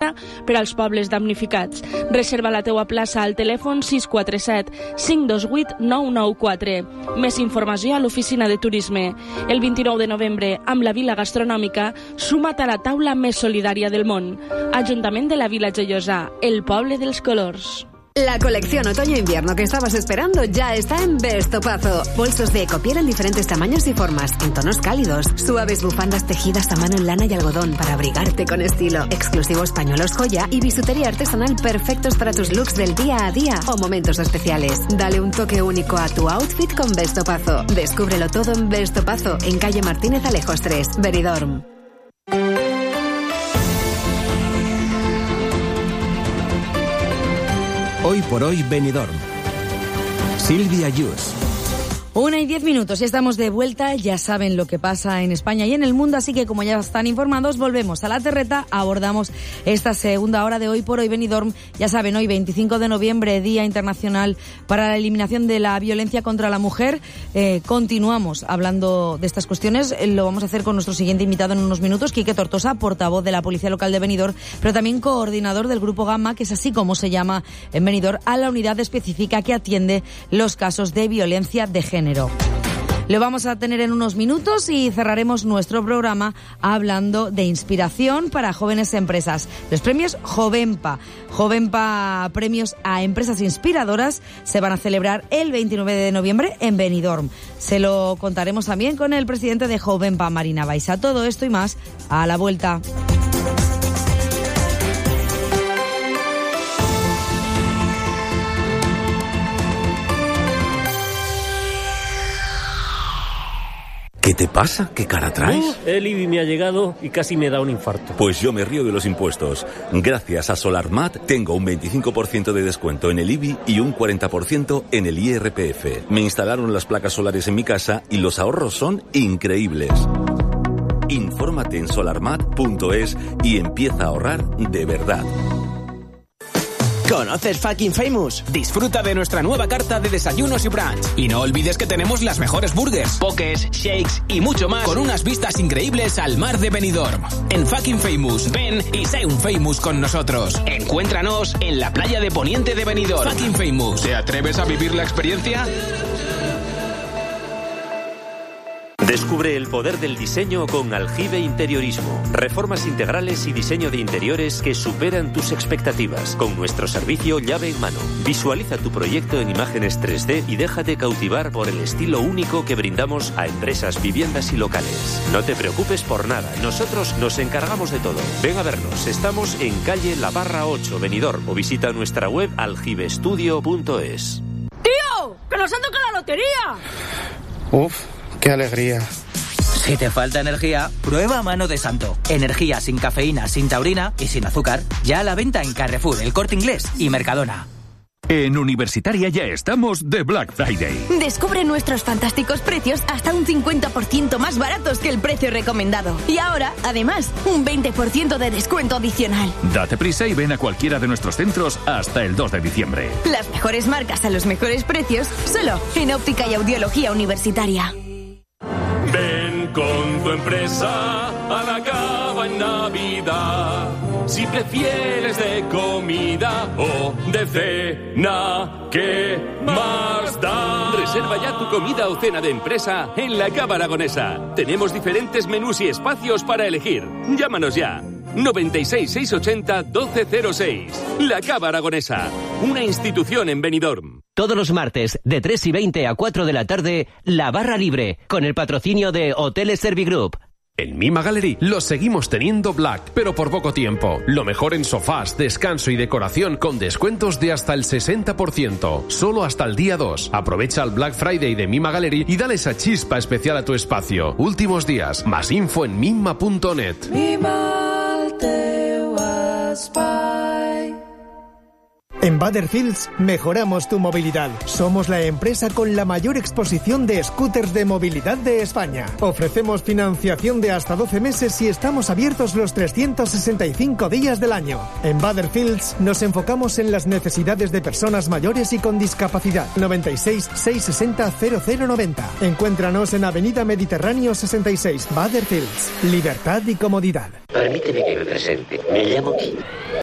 gratuïta per als pobles damnificats. Reserva la teua plaça al telèfon 647 528 994. Més informació a l'oficina de turisme. El 29 de novembre, amb la Vila Gastronòmica, suma't a la taula més solidària del món. Ajuntament de la Vila Joiosa, el poble dels colors. La colección otoño-invierno que estabas esperando ya está en Vestopazo. Bolsos de ecopiel en diferentes tamaños y formas, en tonos cálidos. Suaves bufandas tejidas a mano en lana y algodón para abrigarte con estilo. Exclusivos pañuelos joya y bisutería artesanal perfectos para tus looks del día a día o momentos especiales. Dale un toque único a tu outfit con Vestopazo. Descúbrelo todo en Vestopazo, en calle Martínez Alejos 3, Benidorm. Hoy por hoy Benidorm. Silvia Yus. 1:10 y estamos de vuelta. Ya saben lo que pasa en España y en el mundo, así que como ya están informados, volvemos a la terreta, abordamos esta segunda hora de Hoy por Hoy Benidorm. Ya saben, hoy 25 de noviembre, Día Internacional para la Eliminación de la Violencia contra la Mujer. Continuamos hablando de estas cuestiones. Lo vamos a hacer con nuestro siguiente invitado en unos minutos, Quique Tortosa, portavoz de la Policía Local de Benidorm, pero también coordinador del Grupo Gamma, que es así como se llama en Benidorm, a la unidad específica que atiende los casos de violencia de género. Lo vamos a tener en unos minutos y cerraremos nuestro programa hablando de inspiración para jóvenes empresas. Los premios Jovenpa. Jovenpa, premios a empresas inspiradoras, se van a celebrar el 29 de noviembre en Benidorm. Se lo contaremos también con el presidente de Jovenpa, Marina Baiza. Todo esto y más a la vuelta. ¿Qué te pasa? ¿Qué cara traes? El IBI me ha llegado y casi me da un infarto. Pues yo me río de los impuestos. Gracias a SolarMat tengo un 25% de descuento en el IBI y un 40% en el IRPF. Me instalaron las placas solares en mi casa y los ahorros son increíbles. Infórmate en solarmat.es y empieza a ahorrar de verdad. ¿Conoces Fucking Famous? Disfruta de nuestra nueva carta de desayunos y brunch. Y no olvides que tenemos las mejores burgers, pokés, shakes y mucho más con unas vistas increíbles al mar de Benidorm. En Fucking Famous, ven y sé un famous con nosotros. Encuéntranos en la playa de Poniente de Benidorm. Fucking Famous. ¿Te atreves a vivir la experiencia? Descubre el poder del diseño con Aljibe Interiorismo. Reformas integrales y diseño de interiores que superan tus expectativas. Con nuestro servicio llave en mano. Visualiza tu proyecto en imágenes 3D y déjate cautivar por el estilo único que brindamos a empresas, viviendas y locales. No te preocupes por nada. Nosotros nos encargamos de todo. Ven a vernos. Estamos en calle La Barra 8, Benidorm. O visita nuestra web aljibestudio.es. ¡Tío! ¡Que nos han tocado la lotería! Uf. ¡Qué alegría! Si te falta energía, prueba Mano de Santo. Energía sin cafeína, sin taurina y sin azúcar. Ya a la venta en Carrefour, El Corte Inglés y Mercadona. En Universitaria ya estamos de Black Friday. Descubre nuestros fantásticos precios hasta un 50% más baratos que el precio recomendado. Y ahora, además, un 20% de descuento adicional. Date prisa y ven a cualquiera de nuestros centros hasta el 2 de diciembre. Las mejores marcas a los mejores precios, solo en Óptica y Audiología Universitaria. Ven con tu empresa a la Cava en Navidad. Si prefieres de comida o de cena, ¿qué más da? Reserva ya tu comida o cena de empresa en la Cava Aragonesa. Tenemos diferentes menús y espacios para elegir. Llámanos ya. 96 680 1206. La Cava Aragonesa, una institución en Benidorm. Todos los martes, de 3:20 a 4 de la tarde, La Barra Libre, con el patrocinio de Hoteles Servigroup. En Mima Gallery lo seguimos teniendo black, pero por poco tiempo. Lo mejor en sofás, descanso y decoración con descuentos de hasta el 60%. Solo hasta el día 2. Aprovecha el Black Friday de Mima Gallery y dale esa chispa especial a tu espacio. Últimos días. Más info en mima.net. En Butterfields mejoramos tu movilidad. Somos la empresa con la mayor exposición de scooters de movilidad de España. Ofrecemos financiación de hasta 12 meses y estamos abiertos los 365 días del año. En Butterfields nos enfocamos en las necesidades de personas mayores y con discapacidad. 96 660 0090. Encuéntranos en Avenida Mediterráneo 66, Butterfields. Libertad y comodidad. Permíteme que me presente. Me llamo Kim.